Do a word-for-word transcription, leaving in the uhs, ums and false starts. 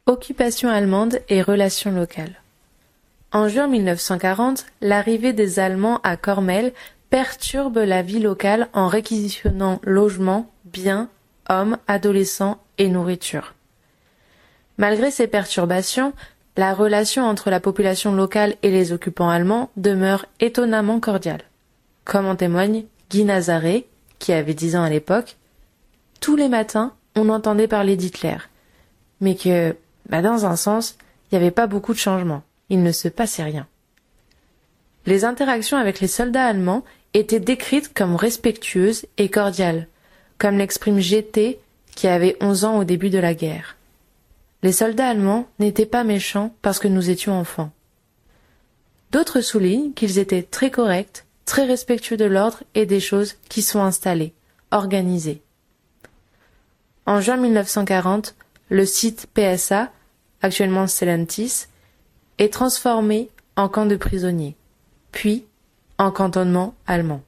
Occupation allemande et relations locales. En juin mille neuf cent quarante, l'arrivée des Allemands à Cormel perturbe la vie locale en réquisitionnant logements, biens, hommes, adolescents et nourriture. Malgré ces perturbations, la relation entre la population locale et les occupants allemands demeure étonnamment cordiale. Comme en témoigne Guy Nazaré, qui avait dix ans à l'époque, « Tous les matins, on entendait parler d'Hitler, mais que, bah dans un sens, il n'y avait pas beaucoup de changements, il ne se passait rien. » Les interactions avec les soldats allemands étaient décrites comme respectueuses et cordiales, comme l'exprime G T, qui avait onze ans au début de la guerre. Les soldats allemands n'étaient pas méchants parce que nous étions enfants. D'autres soulignent qu'ils étaient très corrects, très respectueux de l'ordre et des choses qui sont installées, organisées. En juin mille neuf cent quarante, le site P S A, actuellement Stellantis, est transformé en camp de prisonniers, puis en cantonnement allemand.